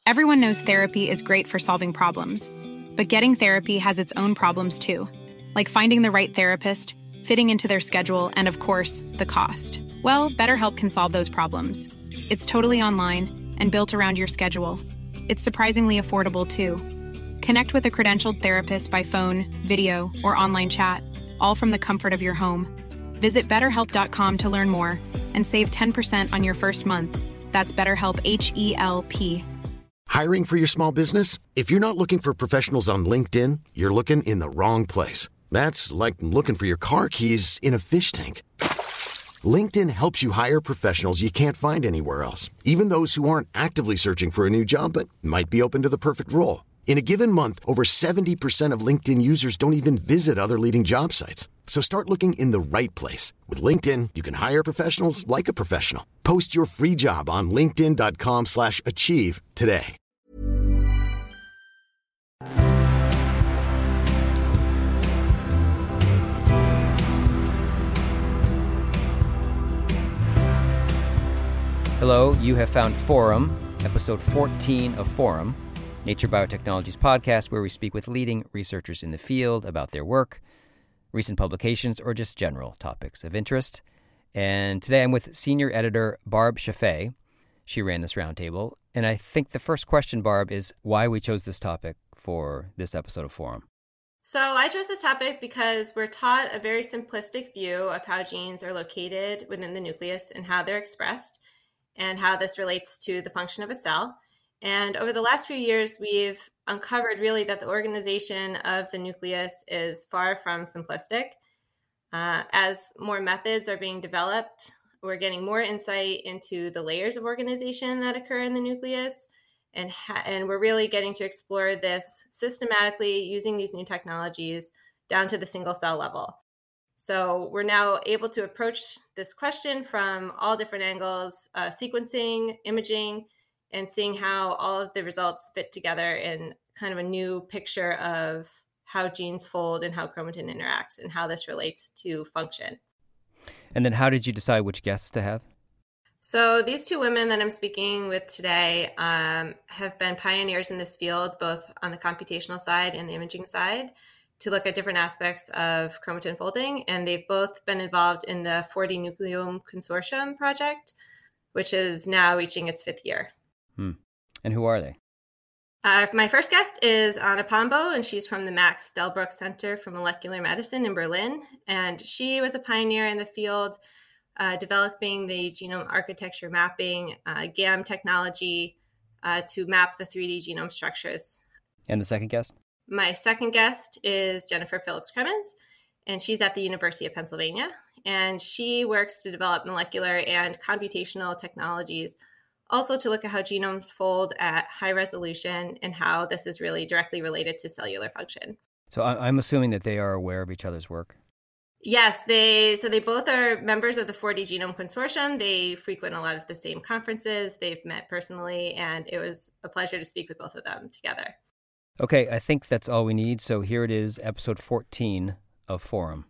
Everyone knows therapy is great for solving problems, but getting therapy has its own problems too, like finding the right therapist, fitting into their schedule, and of course, the cost. Well, BetterHelp can solve those problems. It's totally online and built around your schedule. It's surprisingly affordable too. Connect with a credentialed therapist by phone, video, or online chat, all from the comfort of your home. Visit BetterHelp.com to learn more and save 10% on your first month. That's BetterHelp, H-E-L-P. Hiring for your small business? If you're not looking for professionals on LinkedIn, you're looking in the wrong place. That's like looking for your car keys in a fish tank. LinkedIn helps you hire professionals you can't find anywhere else, even those who aren't actively searching for a new job but might be open to the perfect role. In a given month, over 70% of LinkedIn users don't even visit other leading job sites. So start looking in the right place. With LinkedIn, you can hire professionals like a professional. Post your free job on linkedin.com/achieve today. Hello, you have found Forum, episode 14 of Forum, Nature Biotechnology's podcast where we speak with leading researchers in the field about their work, recent publications, or just general topics of interest. And today I'm with senior editor Barb Chaffee. She ran this roundtable. And I think the first question, Barb, is why we chose this topic for this episode of Forum. So I chose this topic because we're taught a very simplistic view of how genes are located within the nucleus and how they're expressed, and how this relates to the function of a cell. And over the last few years, we've uncovered really that the organization of the nucleus is far from simplistic. As more methods are being developed, we're getting more insight into the layers of organization that occur in the nucleus. And we're really getting to explore this systematically using these new technologies down to the single cell level. So we're now able to approach this question from all different angles, sequencing, imaging, and seeing how all of the results fit together in kind of a new picture of how genes fold and how chromatin interacts and how this relates to function. And then how did you decide which guests to have? So these two women that I'm speaking with today have been pioneers in this field, both on the computational side and the imaging side, to look at different aspects of chromatin folding. And they've both been involved in the 4D Nucleome Consortium project, which is now reaching its 5th year. And who are they? My first guest is Anna Pombo, and she's from the Max Delbruck Center for Molecular Medicine in Berlin. And she was a pioneer in the field, developing the genome architecture mapping, GAM technology to map the 3D genome structures. And the second guest? My second guest is Jennifer Phillips-Cremins, and she's at the University of Pennsylvania. And she works to develop molecular and computational technologies, also to look at how genomes fold at high resolution and how this is really directly related to cellular function. So I'm assuming that they are aware of each other's work. Yes, they both are members of the 4D Genome Consortium. They frequent a lot of the same conferences. They've met personally, and it was a pleasure to speak with both of them together. Okay, I think that's all we need. So here it is, episode 14 of Forum.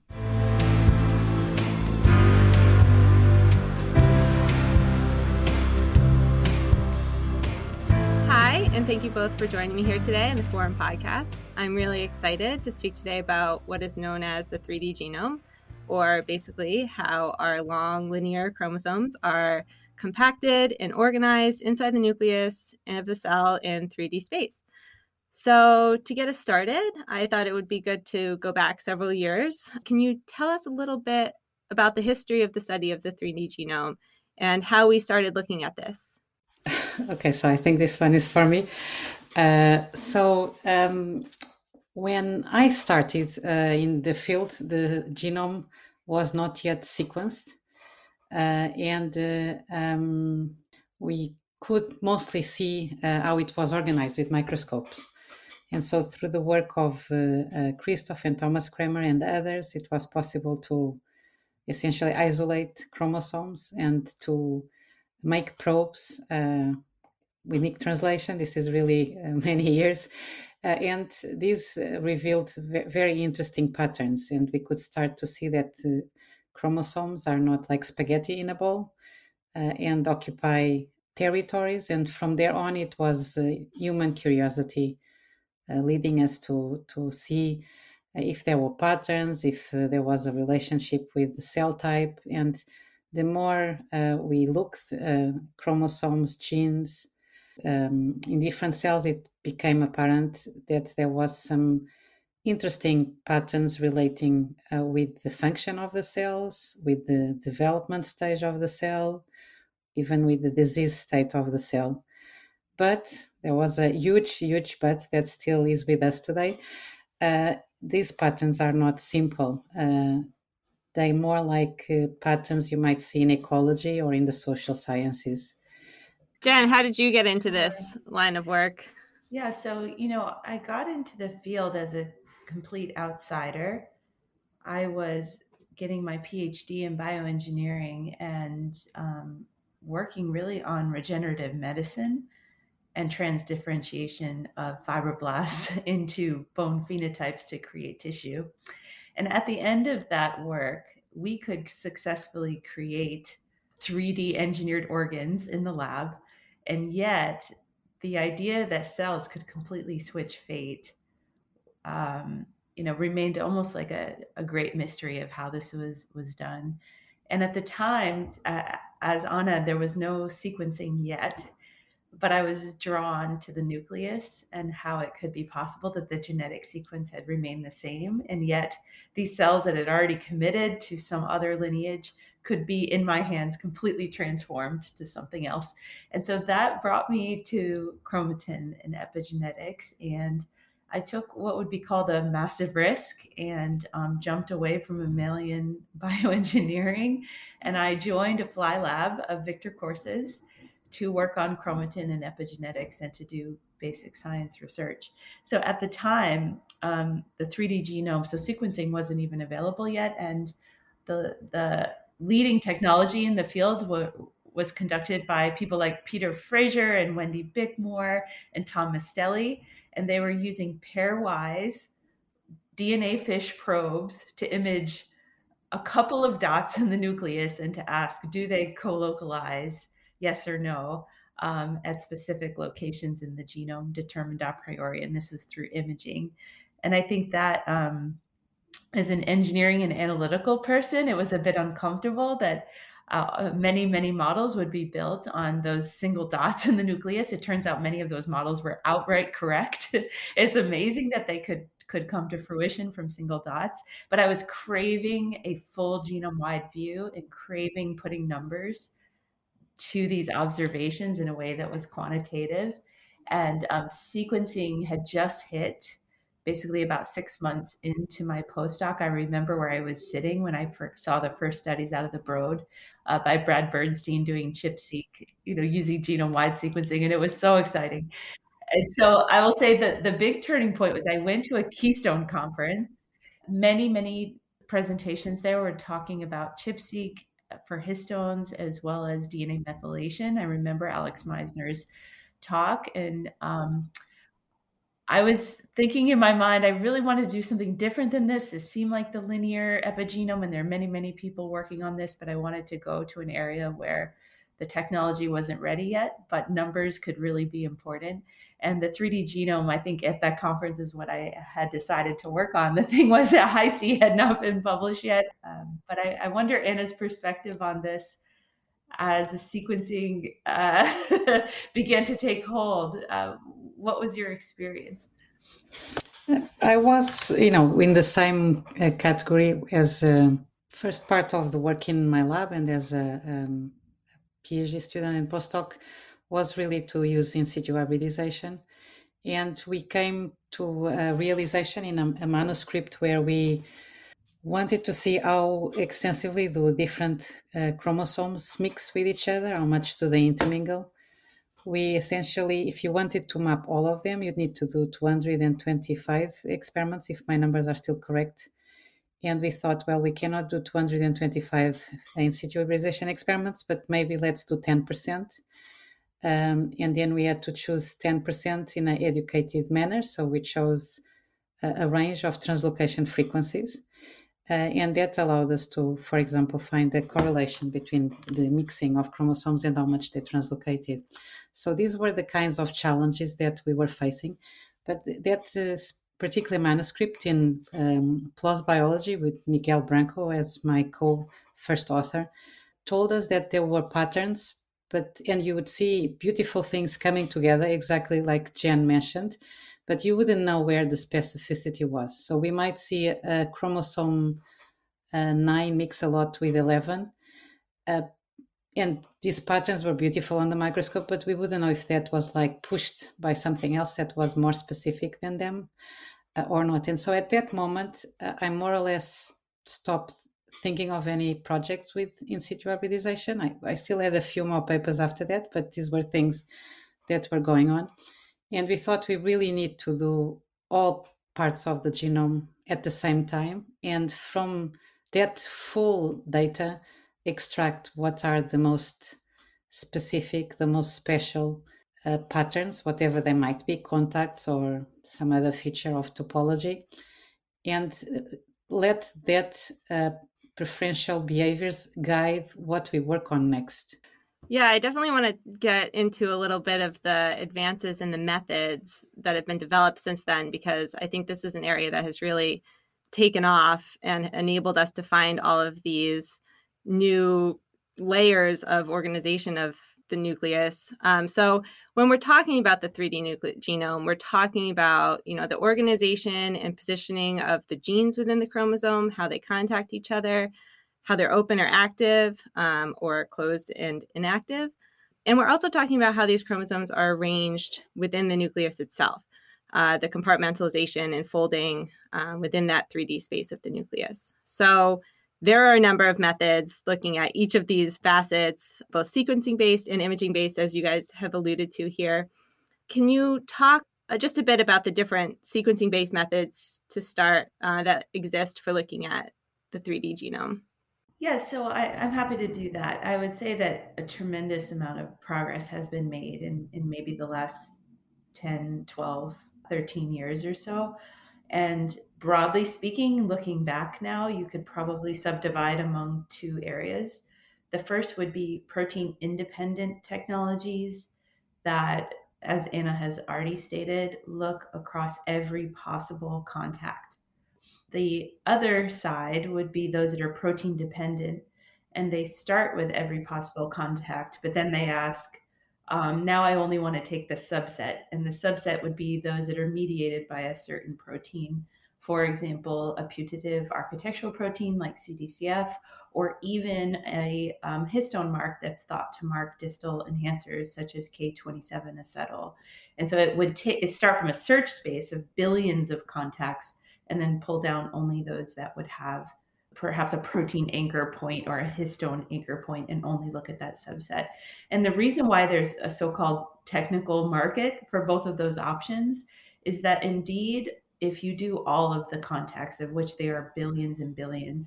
Hi, and thank you both for joining me here today on the Forum podcast. I'm really excited to speak today about what is known as the 3D genome, or basically how our long linear chromosomes are compacted and organized inside the nucleus of the cell in 3D space. So to get us started, I thought it would be good to go back several years. Can you tell us a little bit about the history of the study of the 3D genome and how we started looking at this? Okay, so I think this one is for me. When I started in the field, the genome was not yet sequenced, and we could mostly see how it was organized with microscopes. And so through the work of Christoph and Thomas Kramer and others, it was possible to essentially isolate chromosomes and to make probes with Nick translation. This is really many years. And these revealed very interesting patterns. And we could start to see that chromosomes are not like spaghetti in a bowl and occupy territories. And from there on, it was human curiosity leading us to see if there were patterns, if there was a relationship with the cell type. And the more we looked, chromosomes, genes, in different cells, it became apparent that there was some interesting patterns relating with the function of the cells, with the development stage of the cell, even with the disease state of the cell. But there was a huge but that still is with us today. These patterns are not simple. They're more like patterns you might see in ecology or in the social sciences. Jen, how did you get into this line of work? Yeah, so, I got into the field as a complete outsider. I was getting my PhD in bioengineering and working really on regenerative medicine and transdifferentiation of fibroblasts into bone phenotypes to create tissue. And at the end of that work, we could successfully create 3D engineered organs in the lab. And yet, the idea that cells could completely switch fate, remained almost like a great mystery of how this was done. And at the time, as Anna, there was no sequencing yet, but I was drawn to the nucleus and how it could be possible that the genetic sequence had remained the same. And yet these cells that had already committed to some other lineage could be in my hands completely transformed to something else. And so that brought me to chromatin and epigenetics. And I took what would be called a massive risk and jumped away from mammalian bioengineering. And I joined a fly lab of Victor Corses to work on chromatin and epigenetics and to do basic science research. So at the time, the 3D genome, so sequencing wasn't even available yet. And the leading technology in the field was conducted by people like Peter Fraser and Wendy Bickmore and Tom Mastelli. And they were using pairwise DNA FISH probes to image a couple of dots in the nucleus and to ask, do they co-localize, yes or no, at specific locations in the genome determined a priori. And this was through imaging. And I think that as an engineering and analytical person, it was a bit uncomfortable that many models would be built on those single dots in the nucleus. It turns out many of those models were outright correct. It's amazing that they could come to fruition from single dots. But I was craving a full genome-wide view and craving putting numbers to these observations in a way that was quantitative. And sequencing had just hit basically about 6 months into my postdoc. I remember where I was sitting when I saw the first studies out of the Broad by Brad Bernstein doing ChIP-seq, using genome-wide sequencing. And it was so exciting. And so I will say that the big turning point was I went to a Keystone conference. Many presentations there were talking about ChIP-seq for histones as well as DNA methylation. I remember Alex Meisner's talk, and I was thinking in my mind, I really wanted to do something different than this. This seemed like the linear epigenome, and there are many people working on this, but I wanted to go to an area where the technology wasn't ready yet, but numbers could really be important. And the 3D genome, I think at that conference is what I had decided to work on. The thing was that Hi-C had not been published yet. But I wonder Anna's perspective on this as the sequencing began to take hold. What was your experience? I was, in the same category as first part of the work in my lab and as a PhD student and postdoc was really to use in situ hybridization. And we came to a realization in a manuscript where we wanted to see how extensively do different chromosomes mix with each other, how much do they intermingle. We essentially, if you wanted to map all of them, you'd need to do 225 experiments, if my numbers are still correct. And we thought, well, we cannot do 225 in situ hybridization experiments, but maybe let's do 10%. And then we had to choose 10% in an educated manner. So we chose a range of translocation frequencies. And that allowed us to, for example, find a correlation between the mixing of chromosomes and how much they translocated. So these were the kinds of challenges that we were facing. But that particular manuscript in PLOS Biology with Miguel Branco as my co-first author told us that there were patterns, and you would see beautiful things coming together, exactly like Jen mentioned, but you wouldn't know where the specificity was. So we might see a chromosome 9 mix a lot with 11. And these patterns were beautiful on the microscope, but we wouldn't know if that was like pushed by something else that was more specific than them or not. And so at that moment, I more or less stopped thinking of any projects with in situ hybridization. I still had a few more papers after that, but these were things that were going on. And we thought we really need to do all parts of the genome at the same time. And from that full data, extract what are the most specific, the most special patterns, whatever they might be, contacts or some other feature of topology, and let that preferential behaviors guide what we work on next. Yeah, I definitely want to get into a little bit of the advances in the methods that have been developed since then, because I think this is an area that has really taken off and enabled us to find all of these new layers of organization of the nucleus. So when we're talking about the 3D genome, we're talking about, the organization and positioning of the genes within the chromosome, how they contact each other, how they're open or active, or closed and inactive. And we're also talking about how these chromosomes are arranged within the nucleus itself, the compartmentalization and folding within that 3D space of the nucleus. So there are a number of methods looking at each of these facets, both sequencing-based and imaging-based, as you guys have alluded to here. Can you talk just a bit about the different sequencing-based methods to start that exist for looking at the 3D genome? Yeah, so I'm happy to do that. I would say that a tremendous amount of progress has been made in maybe the last 10, 12, 13 years or so. And broadly speaking, looking back now, you could probably subdivide among two areas. The first would be protein independent technologies that, as Anna has already stated, look across every possible contact. The other side would be those that are protein dependent, and they start with every possible contact, but then they ask, now I only want to take the subset. And the subset would be those that are mediated by a certain protein. For example, a putative architectural protein like CDCF, or even a histone mark that's thought to mark distal enhancers such as K27 acetyl. And so it would start from a search space of billions of contacts and then pull down only those that would have perhaps a protein anchor point or a histone anchor point and only look at that subset. And the reason why there's a so-called technical market for both of those options is that indeed, if you do all of the contacts, of which there are billions and billions,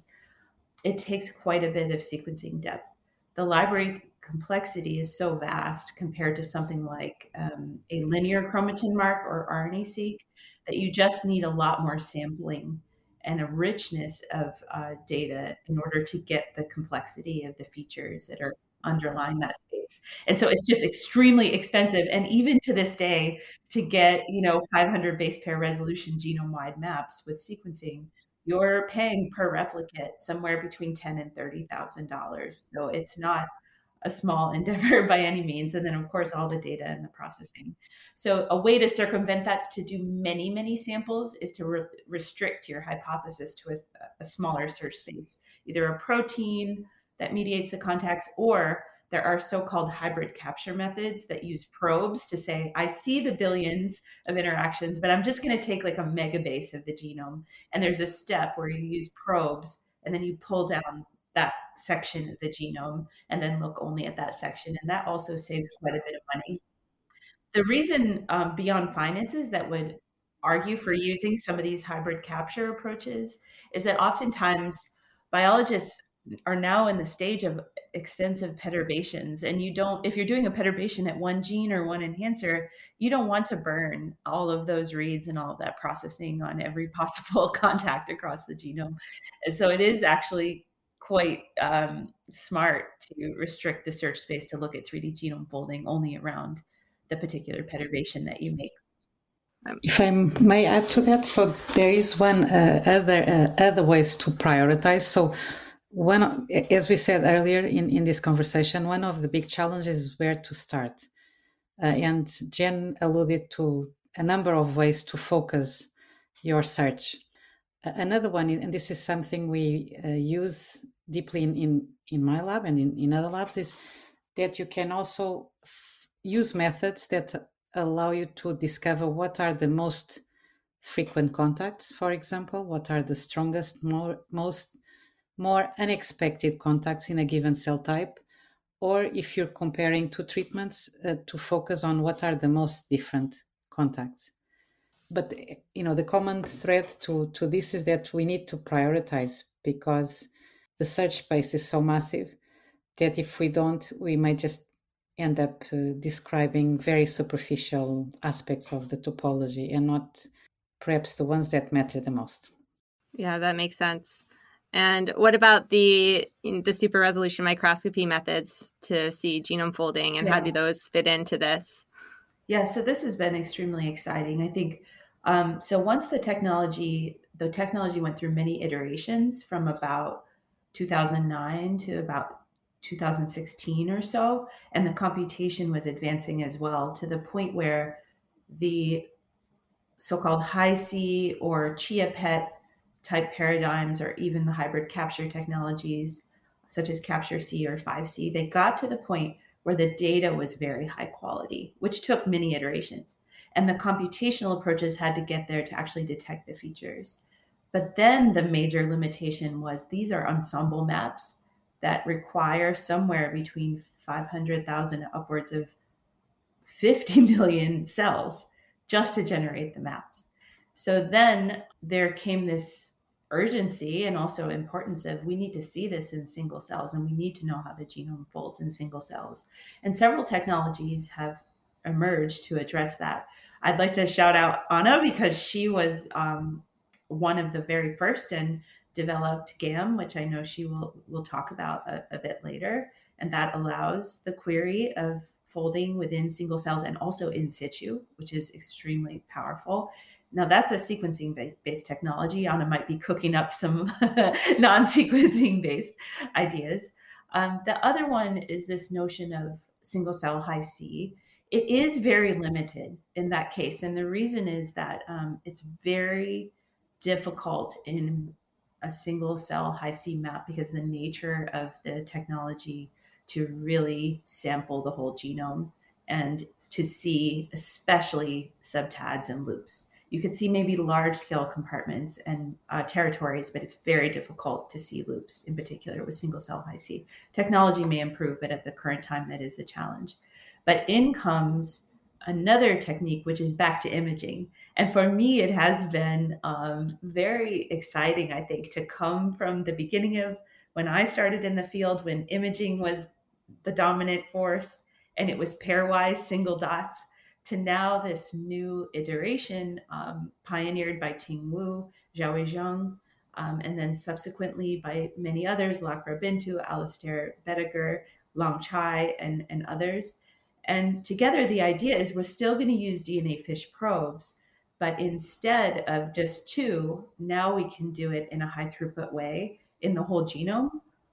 it takes quite a bit of sequencing depth. The library complexity is so vast compared to something like a linear chromatin mark or RNA-seq that you just need a lot more sampling and a richness of data in order to get the complexity of the features that are underlying that space. And so it's just extremely expensive. And even to this day, to get 500 base pair resolution genome-wide maps with sequencing, you're paying per replicate somewhere between $10,000 and $30,000. So it's not a small endeavor by any means. And then, of course, all the data and the processing. So a way to circumvent that, to do many, many samples, is to restrict your hypothesis to a smaller search space, either a protein that mediates the contacts, or there are so-called hybrid capture methods that use probes to say, I see the billions of interactions, but I'm just going to take like a megabase of the genome. And there's a step where you use probes and then you pull down that section of the genome and then look only at that section. And that also saves quite a bit of money. The reason beyond finances that would argue for using some of these hybrid capture approaches is that oftentimes biologists are now in the stage of extensive perturbations. And if you're doing a perturbation at one gene or one enhancer, you don't want to burn all of those reads and all of that processing on every possible contact across the genome. And so it is actually quite smart to restrict the search space to look at 3D genome folding only around the particular perturbation that you make. If I may add to that, so there is one other ways to prioritize. So one, as we said earlier in this conversation, one of the big challenges is where to start. And Jen alluded to a number of ways to focus your search. Another one, and this is something we use deeply in my lab and in other labs, is that you can also use methods that allow you to discover what are the most frequent contacts, for example, what are the strongest, more unexpected contacts in a given cell type, or if you're comparing two treatments, to focus on what are the most different contacts. But the common thread to this is that we need to prioritize, because the search space is so massive that if we don't, we might just end up describing very superficial aspects of the topology and not perhaps the ones that matter the most. Yeah, that makes sense. And what about the super resolution microscopy methods to see genome folding, and how do those fit into this? Yeah, so this has been extremely exciting. I think, so once the technology went through many iterations from about 2009 to about 2016 or so, and the computation was advancing as well, to the point where the so-called Hi-C or ChIA-PET type paradigms, or even the hybrid capture technologies such as Capture-C or 5C, they got to the point where the data was very high quality, which took many iterations. And the computational approaches had to get there to actually detect the features. But then the major limitation was these are ensemble maps that require somewhere between 500,000 upwards of 50 million cells just to generate the maps. So then there came this urgency and also importance of, we need to see this in single cells, and we need to know how the genome folds in single cells. And several technologies have emerged to address that. I'd like to shout out Anna, because she was one of the very first and developed GAM, which I know she will talk about a bit later. And that allows the query of folding within single cells and also in situ, which is extremely powerful. Now, that's a sequencing-based technology. Anna might be cooking up some non-sequencing-based ideas. The other one is this notion of single-cell Hi-C. It is very limited in that case. And the reason is that it's very difficult in a single-cell Hi-C map, because the nature of the technology to really sample the whole genome and to see especially subtads and loops. You could see maybe large-scale compartments and territories, but it's very difficult to see loops, in particular with single-cell Hi-C. Technology may improve, but at the current time, that is a challenge. But in comes another technique, which is back to imaging. And for me, it has been very exciting, I think, to come from the beginning of when I started in the field, when imaging was the dominant force and it was pairwise single dots, to now this new iteration pioneered by Ting Wu, Xiaowei Zhang, and then subsequently by many others, Lakra Bintu, Alistair Bediger, Long Chai, and others. And together, the idea is we're still going to use DNA-FISH probes, but instead of just two, now we can do it in a high throughput way in the whole genome,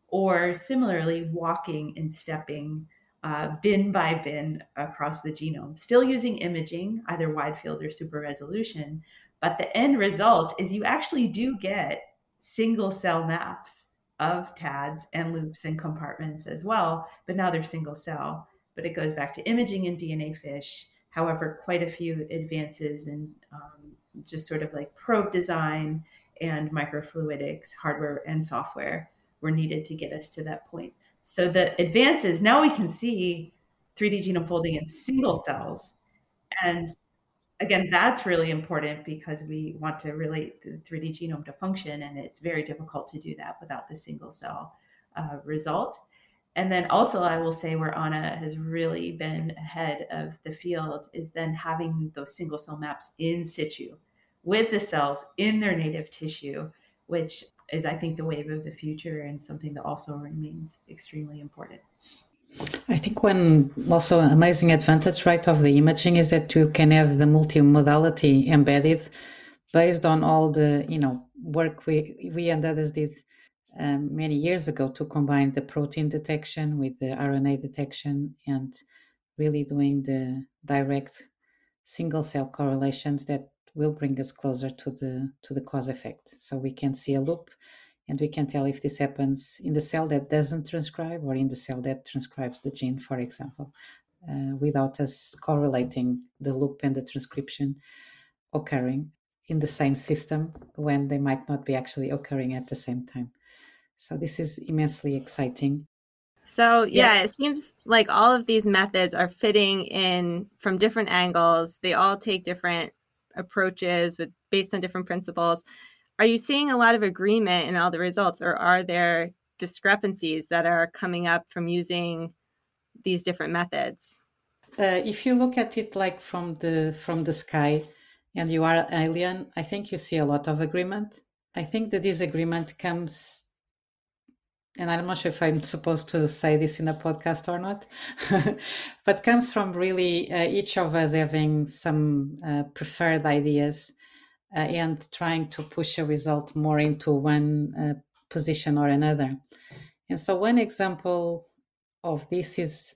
or similarly walking and stepping bin by bin across the genome, still using imaging, either wide field or super resolution. But the end result is you actually do get single cell maps of TADs and loops and compartments as well, but now they're single cell. But it goes back to imaging and DNA-FISH. However, quite a few advances in just sort of like probe design and microfluidics, hardware and software, were needed to get us to that point. So the advances, now we can see 3D genome folding in single cells. And again, that's really important because we want to relate the 3D genome to function, and it's very difficult to do that without the single cell result. And then also I will say where Anna has really been ahead of the field is then having those single cell maps in situ with the cells in their native tissue, which is, I think, the wave of the future and something that also remains extremely important. I think one also amazing advantage, right, of the imaging is that you can have the multimodality embedded based on all the, work we and others did many years ago to combine the protein detection with the RNA detection and really doing the direct single cell correlations that will bring us closer to the cause effect. So we can see a loop and we can tell if this happens in the cell that doesn't transcribe or in the cell that transcribes the gene, for example, without us correlating the loop and the transcription occurring in the same system when they might not be actually occurring at the same time. So this is immensely exciting. So it seems like all of these methods are fitting in from different angles. They all take different approaches based on different principles. Are you seeing a lot of agreement in all the results, or are there discrepancies that are coming up from using these different methods? If you look at it like from the sky and you are an alien, I think you see a lot of agreement. I think the disagreement comes, and I'm not sure if I'm supposed to say this in a podcast or not, but comes from really each of us having some preferred ideas and trying to push a result more into one position or another. And so one example of this is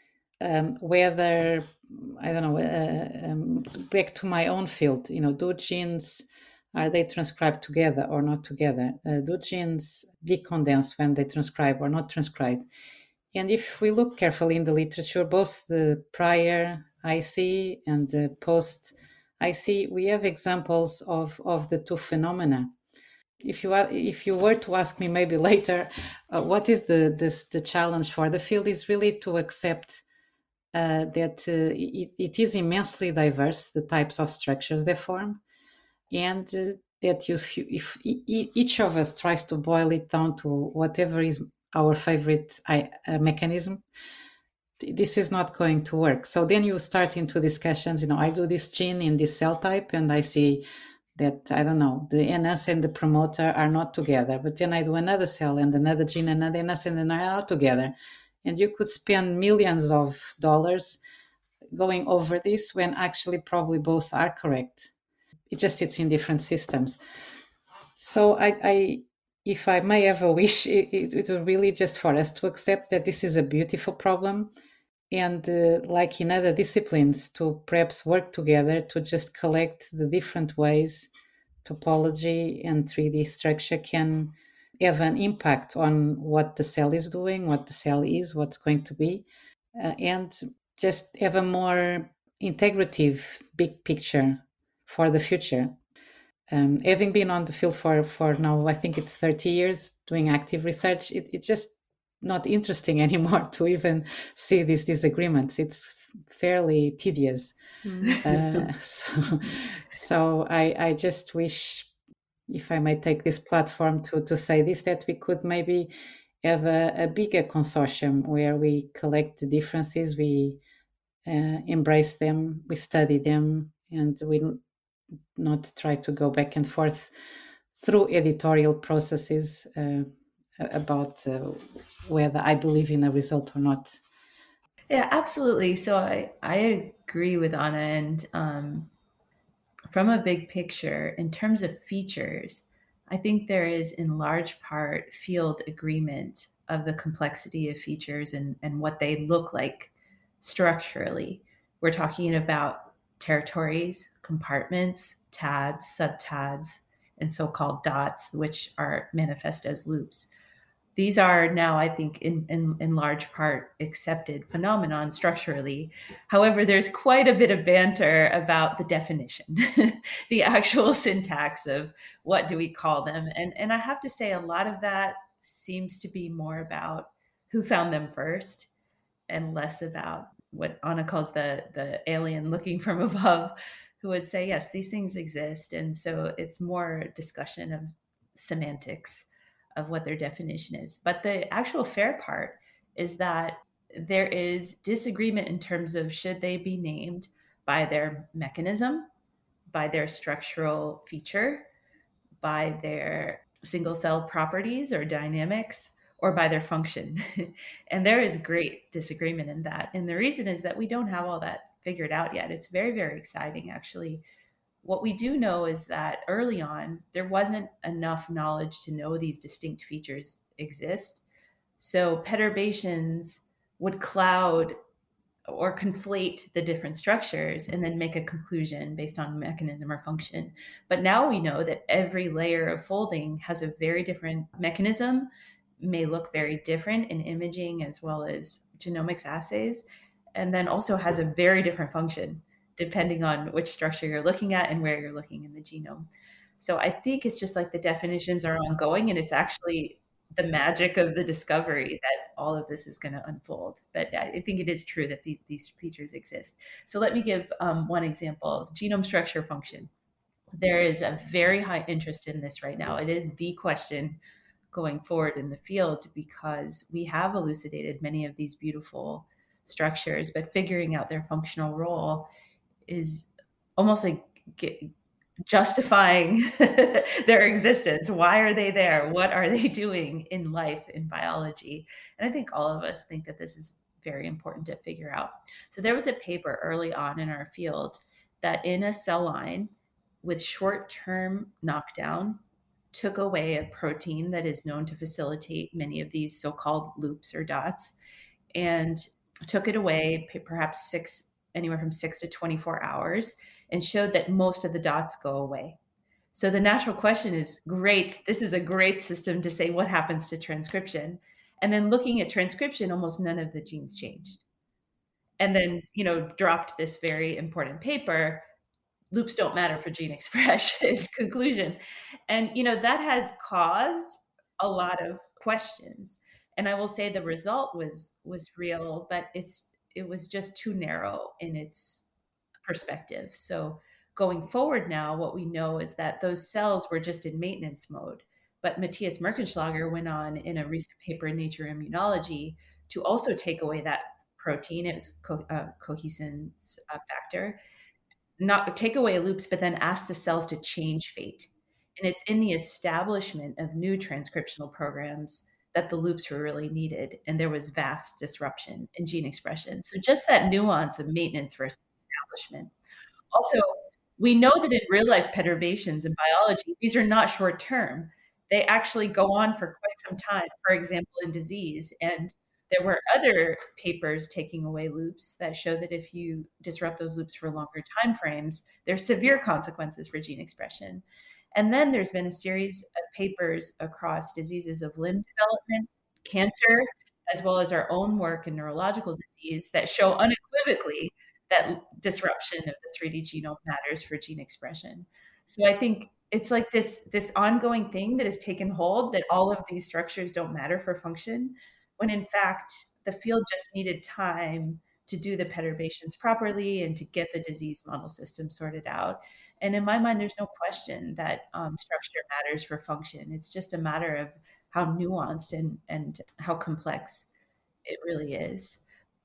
whether, I don't know, back to my own field, do genes, are they transcribed together or not together? Do genes decondense when they transcribe or not transcribe? And if we look carefully in the literature, both the prior IC and the post IC, we have examples of the two phenomena. If you were to ask me maybe later, what is the challenge for the field is really to accept that it is immensely diverse, the types of structures they form, and that if each of us tries to boil it down to whatever is our favorite mechanism, this is not going to work. So then you start into discussions, I do this gene in this cell type and I see that, I don't know, the NS and the promoter are not together, but then I do another cell and another gene, another NS and they are together. And you could spend millions of dollars going over this when actually probably both are correct. It's in different systems. So if I may have a wish, it would really just for us to accept that this is a beautiful problem, and like in other disciplines, to perhaps work together to just collect the different ways topology and 3D structure can have an impact on what the cell is doing, what the cell is, what's going to be, and just have a more integrative big picture for the future. Having been on the field for now, I think it's 30 years doing active research, it's just not interesting anymore to even see these disagreements. It's fairly tedious. So I just wish, if I may take this platform to say this, that we could maybe have a bigger consortium where we collect the differences, we embrace them, we study them, and we not try to go back and forth through editorial processes about whether I believe in a result or not. Yeah, absolutely. So I agree with Anna, and from a big picture, in terms of features, I think there is in large part field agreement of the complexity of features and what they look like structurally. We're talking about territories, compartments, TADs, subTADs, and so-called dots, which are manifest as loops. These are now, I think, in large part accepted phenomenon structurally. However, there's quite a bit of banter about the definition, the actual syntax of what do we call them. And I have to say a lot of that seems to be more about who found them first and less about what Anna calls the alien looking from above, who would say, yes, these things exist. And so it's more discussion of semantics of what their definition is. But the actual fair part is that there is disagreement in terms of should they be named by their mechanism, by their structural feature, by their single cell properties or dynamics, or by their function. And there is great disagreement in that. And the reason is that we don't have all that figured out yet. It's very, very exciting, actually. What we do know is that early on, there wasn't enough knowledge to know these distinct features exist. So perturbations would cloud or conflate the different structures and then make a conclusion based on mechanism or function. But now we know that every layer of folding has a very different mechanism, may look very different in imaging as well as genomics assays, and then also has a very different function depending on which structure you're looking at and where you're looking in the genome. So I think it's just like the definitions are ongoing, and it's actually the magic of the discovery that all of this is going to unfold. But I think it is true that these features exist. So let me give one example: genome structure function. There is a very high interest in this right now. It is the question going forward in the field because we have elucidated many of these beautiful structures, but figuring out their functional role is almost like justifying their existence. Why are they there? What are they doing in life, in biology? And I think all of us think that this is very important to figure out. So there was a paper early on in our field that in a cell line with short-term knockdown took away a protein that is known to facilitate many of these so-called loops or dots, and took it away perhaps anywhere from 6 to 24 hours, and showed that most of the dots go away. So the natural question is, great, this is a great system to say what happens to transcription. And then looking at transcription, almost none of the genes changed. And then, dropped this very important paper, loops don't matter for gene expression, conclusion. And, that has caused a lot of questions. And I will say the result was real, but it was just too narrow in its perspective. So going forward now, what we know is that those cells were just in maintenance mode. But Matthias Merkenschlager went on in a recent paper in Nature Immunology to also take away that protein. It was cohesin factor. Not take away loops, but then ask the cells to change fate. And it's in the establishment of new transcriptional programs that the loops were really needed, and there was vast disruption in gene expression. So just that nuance of maintenance versus establishment. Also, we know that in real life perturbations in biology, these are not short term. They actually go on for quite some time, for example, in disease. And there were other papers taking away loops that show that if you disrupt those loops for longer time frames, there's severe consequences for gene expression. And then there's been a series of papers across diseases of limb development, cancer, as well as our own work in neurological disease that show unequivocally that disruption of the 3D genome matters for gene expression. So I think it's like this ongoing thing that has taken hold, that all of these structures don't matter for function, when in fact, the field just needed time to do the perturbations properly and to get the disease model system sorted out. And in my mind, there's no question that structure matters for function. It's just a matter of how nuanced and how complex it really is.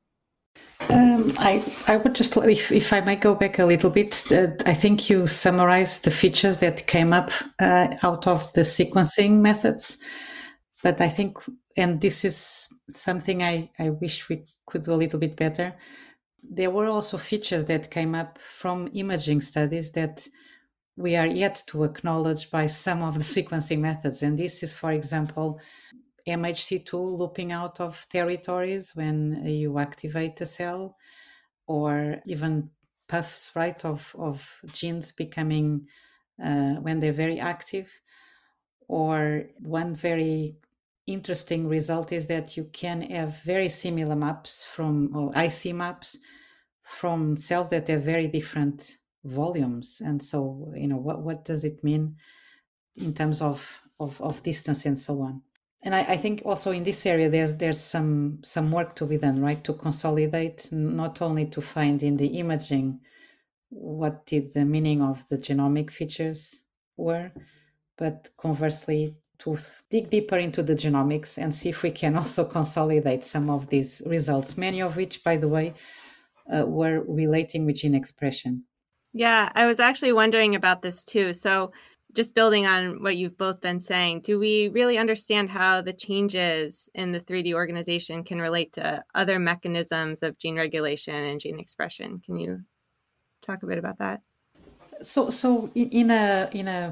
I would just, if I might go back a little bit, I think you summarized the features that came up out of the sequencing methods. But I think, and this is something I wish we could do a little bit better, there were also features that came up from imaging studies that we are yet to acknowledge by some of the sequencing methods. And this is, for example, MHC2 looping out of territories when you activate a cell, or even puffs, right, of genes becoming, when they're very active. Or one very interesting result is that you can have very similar maps or IC maps from cells that have very different volumes. And so, what does it mean in terms of distance and so on? And I think also in this area, there's some work to be done, right? To consolidate, not only to find in the imaging what did the meaning of the genomic features were, but conversely to dig deeper into the genomics and see if we can also consolidate some of these results, many of which, by the way, were relating with gene expression. Yeah, I was actually wondering about this too. So just building on what you've both been saying, do we really understand how the changes in the 3D organization can relate to other mechanisms of gene regulation and gene expression? Can you talk a bit about that? So in a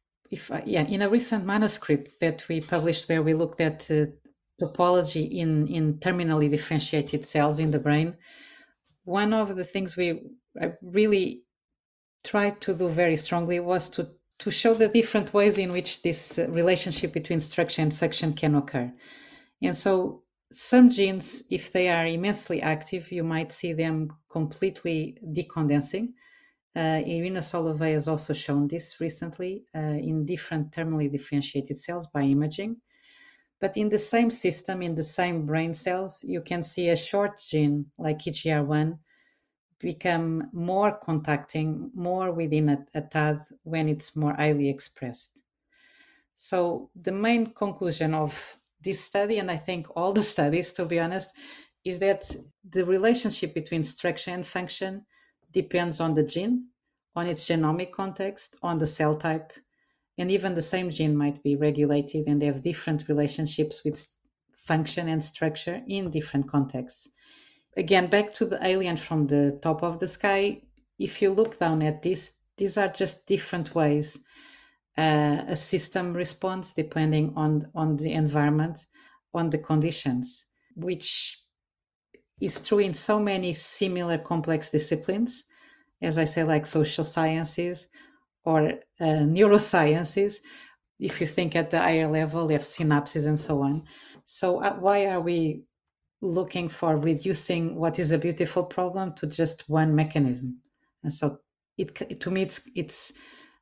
recent manuscript that we published, where we looked at topology in terminally differentiated cells in the brain, one of the things I really tried to do very strongly was to show the different ways in which this relationship between structure and function can occur. And so some genes, if they are immensely active, you might see them completely decondensing. Irina Solovey has also shown this recently in different terminally differentiated cells by imaging. But in the same system, in the same brain cells, you can see a short gene like EGR1 become more contacting, more within a TAD when it's more highly expressed. So the main conclusion of this study, and I think all the studies, to be honest, is that the relationship between structure and function depends on the gene, on its genomic context, on the cell type, and even the same gene might be regulated and have different relationships with function and structure in different contexts. Again, back to the alien from the top of the sky, if you look down at this, these are just different ways a system responds depending on the environment, on the conditions, which is true in so many similar complex disciplines, as I say, like social sciences or neurosciences. If you think at the higher level, they have synapses and so on. So why are we looking for reducing what is a beautiful problem to just one mechanism? And so to me, it's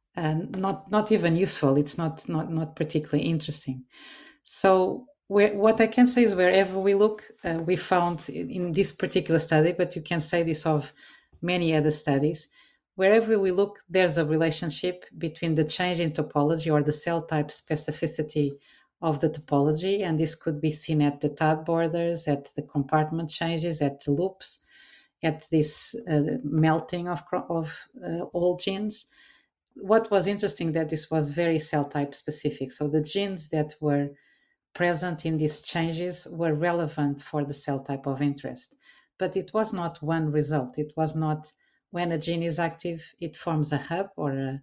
not even useful. It's not particularly interesting. So what I can say is wherever we look, we found in this particular study, but you can say this of many other studies, wherever we look, there's a relationship between the change in topology or the cell type specificity of the topology. And this could be seen at the TAD borders, at the compartment changes, at the loops, at this melting of all genes. What was interesting that this was very cell type specific. So the genes that were present in these changes were relevant for the cell type of interest. But it was not one result. It was not when a gene is active, it forms a hub or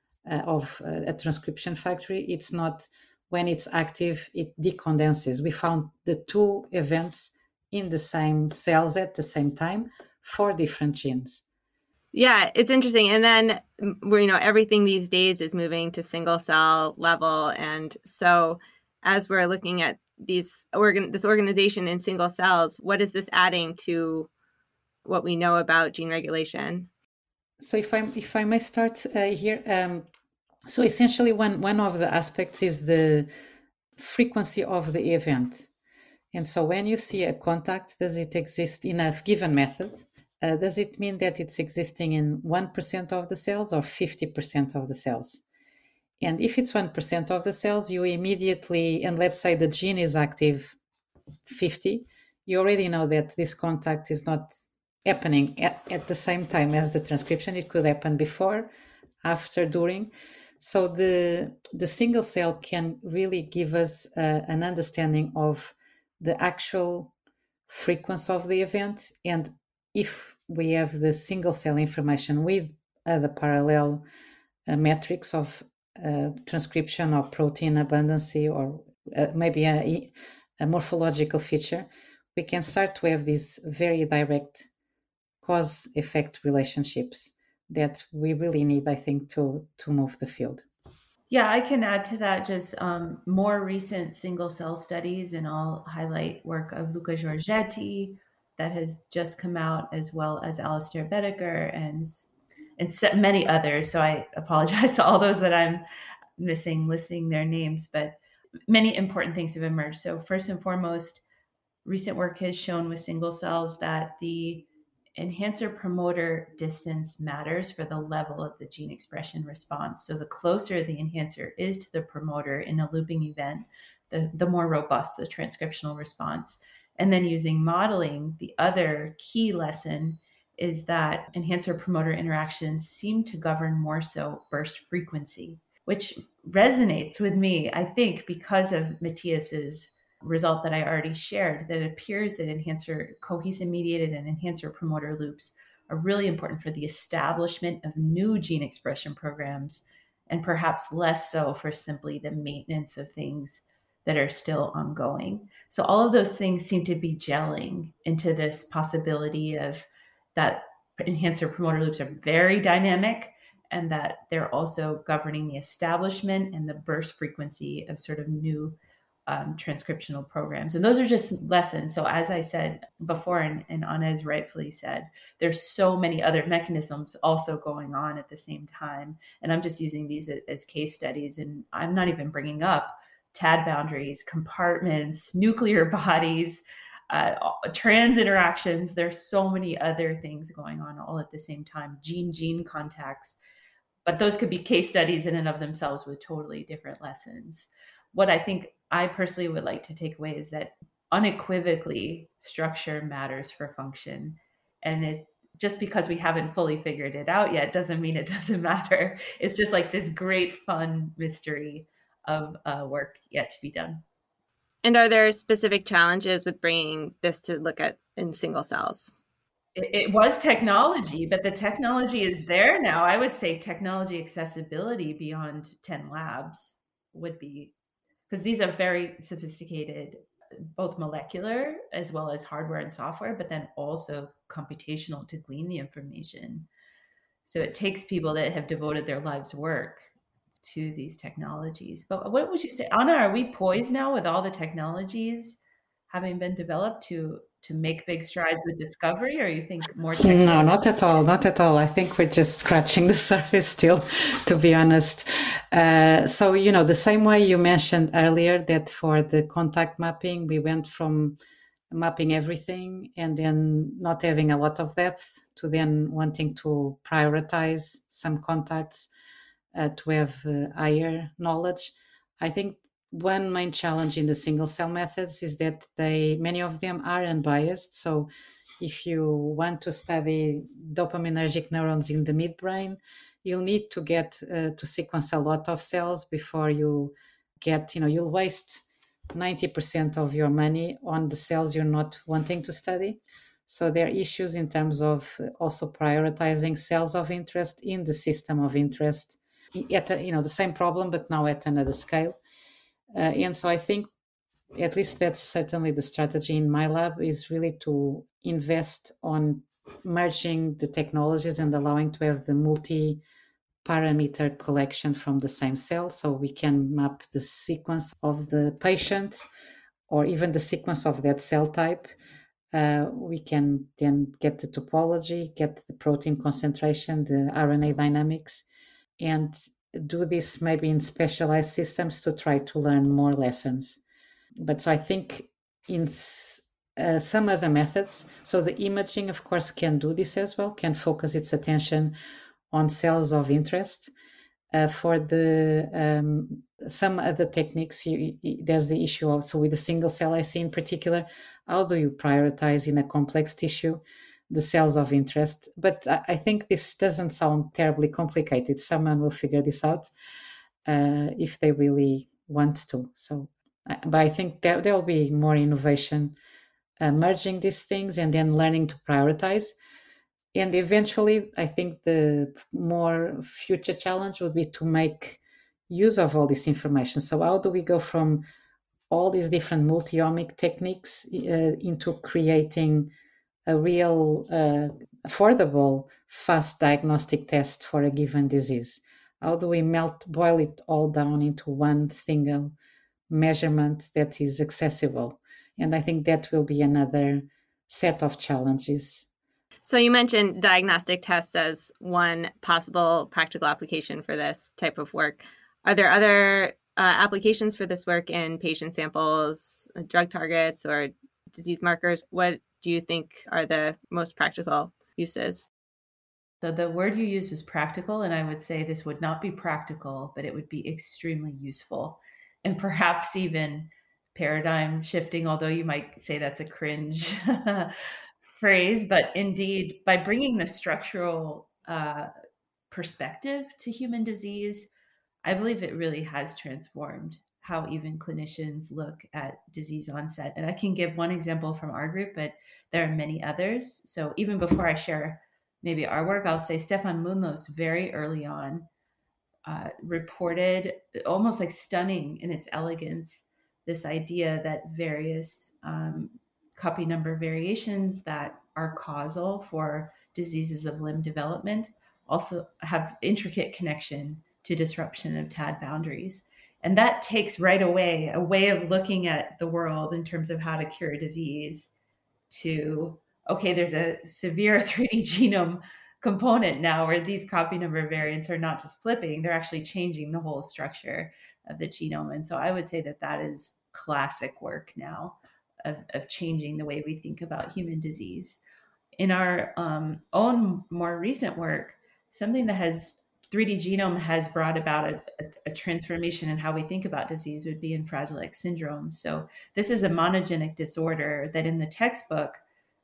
a transcription factory. It's not when it's active, it decondenses. We found the two events in the same cells at the same time for different genes. Yeah, it's interesting. And then everything these days is moving to single cell level. And so as we're looking at this organization in single cells, what is this adding to what we know about gene regulation? So if I may start here, so essentially one of the aspects is the frequency of the event. And so when you see a contact, does it exist in a given method? Does it mean that it's existing in 1% of the cells or 50% of the cells? And if it's 1% of the cells, you immediately, and let's say the gene is active 50, you already know that this contact is not happening at the same time as the transcription. It could happen before, after, during. So the single cell can really give us an understanding of the actual frequency of the event. And if we have the single cell information with other parallel metrics of transcription or protein abundancy or maybe a morphological feature, we can start to have these very direct cause-effect relationships that we really need, I think, to move the field. Yeah, I can add to that just more recent single cell studies, and I'll highlight work of Luca Giorgetti that has just come out, as well as Alistair Bedecker and many others. So I apologize to all those that I'm missing listing their names, but many important things have emerged. So first and foremost, recent work has shown with single cells that the enhancer promoter distance matters for the level of the gene expression response. So the closer the enhancer is to the promoter in a looping event, the more robust the transcriptional response. And then using modeling, the other key lesson is that enhancer promoter interactions seem to govern more so burst frequency, which resonates with me, I think, because of Matthias's result that I already shared, that it appears that enhancer cohesin mediated and enhancer promoter loops are really important for the establishment of new gene expression programs, and perhaps less so for simply the maintenance of things that are still ongoing. So all of those things seem to be gelling into this possibility of that enhancer promoter loops are very dynamic, and that they're also governing the establishment and the burst frequency of sort of new transcriptional programs. And those are just lessons. So as I said before, and Anna has rightfully said, there's so many other mechanisms also going on at the same time. And I'm just using these as case studies. And I'm not even bringing up TAD boundaries, compartments, nuclear bodies, trans interactions. There's so many other things going on all at the same time, gene-gene contacts. But those could be case studies in and of themselves with totally different lessons. What I think I personally would like to take away is that unequivocally structure matters for function. And it just because we haven't fully figured it out yet doesn't mean it doesn't matter. It's just like this great fun mystery of work yet to be done. And are there specific challenges with bringing this to look at in single cells? It was technology, but the technology is there now. I would say technology accessibility beyond 10 labs would be, because these are very sophisticated, both molecular as well as hardware and software, but then also computational to glean the information. So it takes people that have devoted their lives' work to these technologies. But what would you say, Anna, are we poised now with all the technologies having been developed to make big strides with discovery, or you think more technology? No, not at all. Not at all. I think we're just scratching the surface still, to be honest. So, the same way you mentioned earlier that for the contact mapping, we went from mapping everything and then not having a lot of depth to then wanting to prioritize some contacts to have higher knowledge. I think one main challenge in the single cell methods is that many of them are unbiased. So if you want to study dopaminergic neurons in the midbrain, you'll need to get to sequence a lot of cells before you get, you'll waste 90% of your money on the cells you're not wanting to study. So there are issues in terms of also prioritizing cells of interest in the system of interest at the same problem, but now at another scale. And so I think at least that's certainly the strategy in my lab, is really to invest on merging the technologies and allowing to have the multi-parameter collection from the same cell, so we can map the sequence of the patient or even the sequence of that cell type. We can then get the topology, get the protein concentration, the RNA dynamics, and do this maybe in specialized systems to try to learn more lessons. But so I think in some other methods, so the imaging, of course, can do this as well, can focus its attention on cells of interest. For the some other techniques, there's the issue also with the single cell IC in particular. How do you prioritize in a complex tissue the cells of interest? But I think this doesn't sound terribly complicated. Someone will figure this out if they really want to. So, but I think there will be more innovation merging these things and then learning to prioritize. And eventually, I think the more future challenge would be to make use of all this information. So how do we go from all these different multi-omic techniques into creating a real affordable, fast diagnostic test for a given disease? How do we boil it all down into one single measurement that is accessible? And I think that will be another set of challenges. So you mentioned diagnostic tests as one possible practical application for this type of work. Are there other applications for this work in patient samples, drug targets, or disease markers? What do you think are the most practical uses? So the word you used was practical, and I would say this would not be practical, but it would be extremely useful and perhaps even paradigm shifting, although you might say that's a cringe phrase. But indeed, by bringing the structural perspective to human disease, I believe it really has transformed how even clinicians look at disease onset. And I can give one example from our group, but there are many others. So even before I share maybe our work, I'll say Stefan Munoz very early on reported, almost like stunning in its elegance, this idea that various copy number variations that are causal for diseases of limb development also have intricate connection to disruption of TAD boundaries. And that takes right away a way of looking at the world in terms of how to cure a disease to, okay, there's a severe 3D genome component now where these copy number variants are not just flipping, they're actually changing the whole structure of the genome. And so I would say that that is classic work now of changing the way we think about human disease. In our own more recent work, something that has 3D genome has brought about a transformation in how we think about disease would be in Fragile X syndrome. So this is a monogenic disorder that in the textbook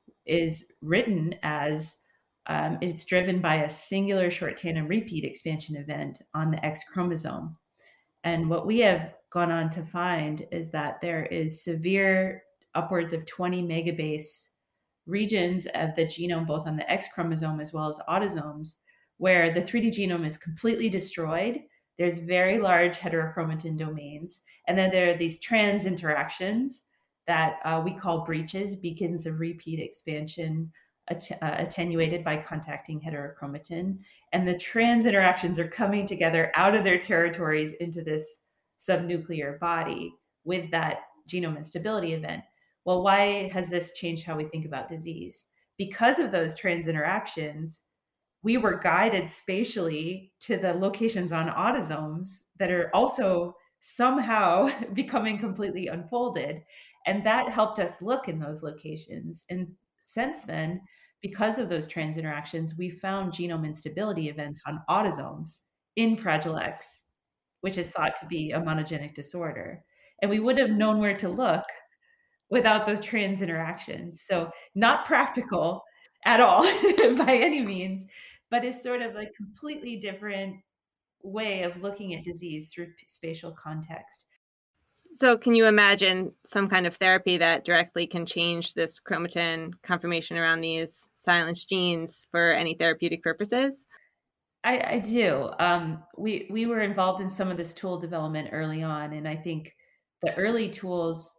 is written as it's driven by a singular short tandem repeat expansion event on the X chromosome. And what we have gone on to find is that there is severe upwards of 20 megabase regions of the genome, both on the X chromosome as well as autosomes, where the 3D genome is completely destroyed. There's very large heterochromatin domains. And then there are these trans interactions that we call breaches, beacons of repeat expansion, attenuated by contacting heterochromatin. And the trans interactions are coming together out of their territories into this subnuclear body with that genome instability event. Well, why has this changed how we think about disease? Because of those trans interactions, we were guided spatially to the locations on autosomes that are also somehow becoming completely unfolded. And that helped us look in those locations. And since then, because of those trans interactions, we found genome instability events on autosomes in Fragile X, which is thought to be a monogenic disorder. And we would have known where to look without those trans interactions. So not practical at all by any means, but it's sort of like completely different way of looking at disease through spatial context. So can you imagine some kind of therapy that directly can change this chromatin conformation around these silenced genes for any therapeutic purposes? I do. We were involved in some of this tool development early on, and I think the early tools,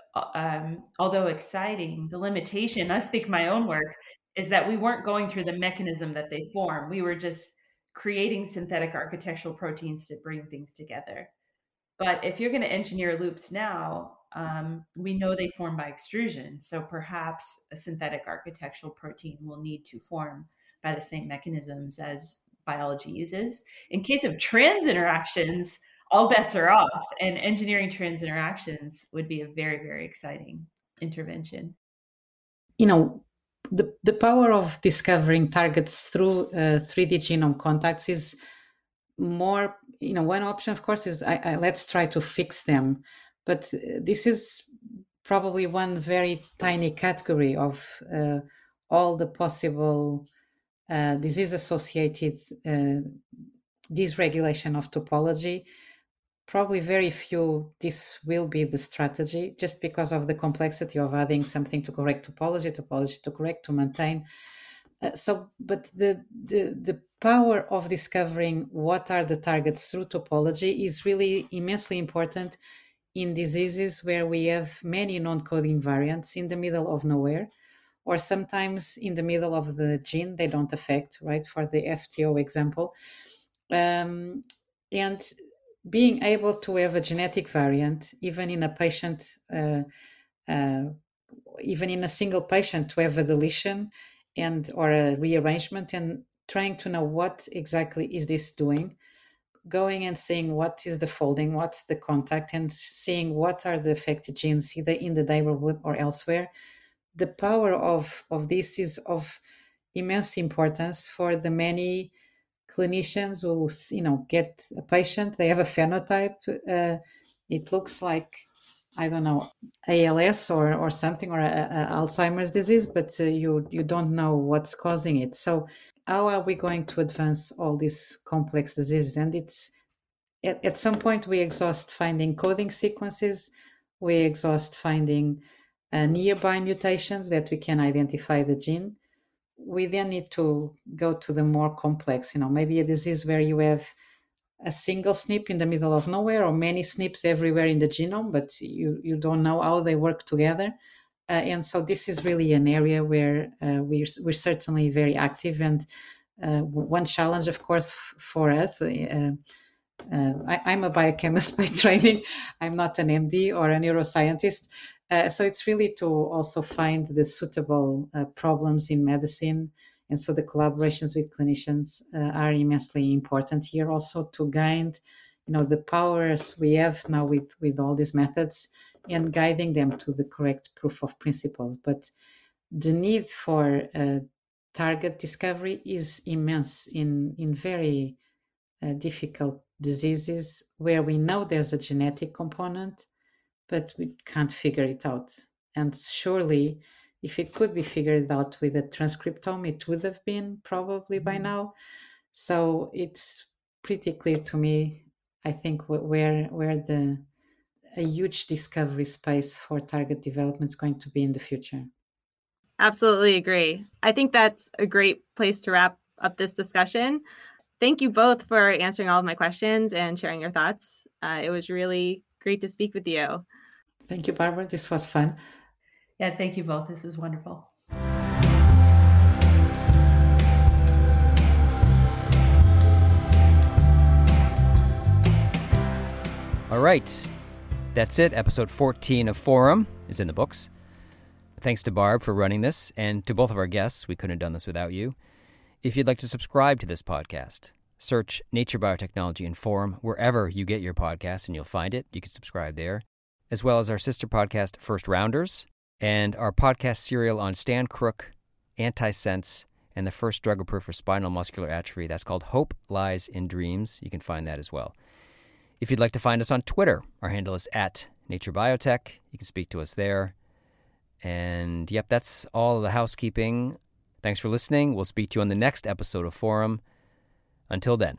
although exciting, the limitation, I speak my own work, is that we weren't going through the mechanism that they form. We were just creating synthetic architectural proteins to bring things together. But if you're going to engineer loops now, we know they form by extrusion. So perhaps a synthetic architectural protein will need to form by the same mechanisms as biology uses. In case of trans interactions, all bets are off, and engineering trans interactions would be a very, very exciting intervention. You know, the power of discovering targets through 3D genome contacts is more, one option, of course, is let's try to fix them. But this is probably one very tiny category of all the possible disease-associated dysregulation of topology. Probably very few, this will be the strategy, just because of the complexity of adding something to correct topology to correct, to maintain. But the power of discovering what are the targets through topology is really immensely important in diseases where we have many non-coding variants in the middle of nowhere, or sometimes in the middle of the gene they don't affect, right? For the FTO example. And being able to have a genetic variant, even in a patient, even in a single patient, to have a deletion or a rearrangement, and trying to know what exactly is this doing, going and seeing what is the folding, what's the contact, and seeing what are the affected genes either in the neighborhood or elsewhere. The power of this is of immense importance for the many clinicians who, get a patient, they have a phenotype, it looks like, I don't know, ALS or something, or a Alzheimer's disease, but you don't know what's causing it. So how are we going to advance all these complex diseases? And it's at some point we exhaust finding coding sequences, we exhaust finding nearby mutations that we can identify the gene. We then need to go to the more complex, maybe a disease where you have a single SNP in the middle of nowhere or many SNPs everywhere in the genome, but you don't know how they work together. And so this is really an area where we're certainly very active. And one challenge, of course, for us, I'm a biochemist by training. I'm not an MD or a neuroscientist. So it's really to also find the suitable problems in medicine. And so the collaborations with clinicians are immensely important here, also to guide, the powers we have now with all these methods and guiding them to the correct proof of principles. But the need for target discovery is immense in very difficult diseases where we know there's a genetic component, but we can't figure it out. And surely, if it could be figured out with a transcriptome, it would have been probably by now. So it's pretty clear to me, I think, where a huge discovery space for target development is going to be in the future. Absolutely agree. I think that's a great place to wrap up this discussion. Thank you both for answering all of my questions and sharing your thoughts. It was really great to speak with you. Thank you, Barbara. This was fun. Yeah, thank you both. This was wonderful. All right. That's it. Episode 14 of Forum is in the books. Thanks to Barb for running this, and to both of our guests. We couldn't have done this without you. If you'd like to subscribe to this podcast, search Nature Biotechnology and Forum wherever you get your podcasts, and you'll find it. You can subscribe there, as well as our sister podcast, First Rounders, and our podcast serial on Stan Crook, Antisense, and the first drug approved for spinal muscular atrophy. That's called Hope Lies in Dreams. You can find that as well. If you'd like to find us on Twitter, our handle is @NatureBiotech. You can speak to us there. And yep, that's all of the housekeeping. Thanks for listening. We'll speak to you on the next episode of Forum. Until then.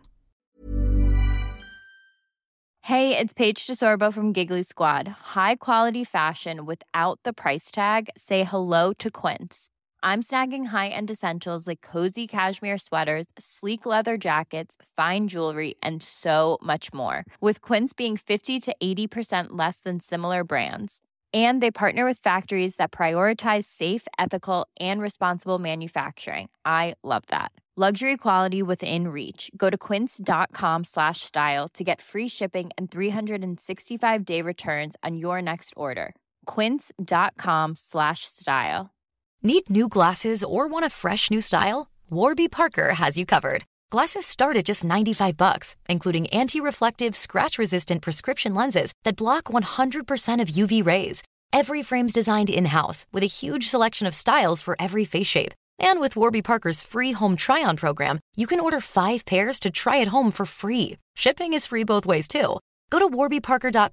Hey, it's Paige DeSorbo from Giggly Squad. High quality fashion without the price tag. Say hello to Quince. I'm snagging high-end essentials like cozy cashmere sweaters, sleek leather jackets, fine jewelry, and so much more. With Quince being 50 to 80% less than similar brands. And they partner with factories that prioritize safe, ethical, and responsible manufacturing. I love that. Luxury quality within reach. Go to quince.com/style to get free shipping and 365-day returns on your next order. Quince.com/style. Need new glasses or want a fresh new style? Warby Parker has you covered. Glasses start at just $95, including anti-reflective, scratch-resistant prescription lenses that block 100% of UV rays. Every frame's designed in-house with a huge selection of styles for every face shape. And with Warby Parker's free home try-on program, you can order 5 pairs to try at home for free. Shipping is free both ways, too. Go to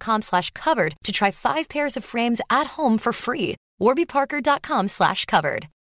warbyparker.com/covered to try 5 pairs of frames at home for free. warbyparker.com/covered.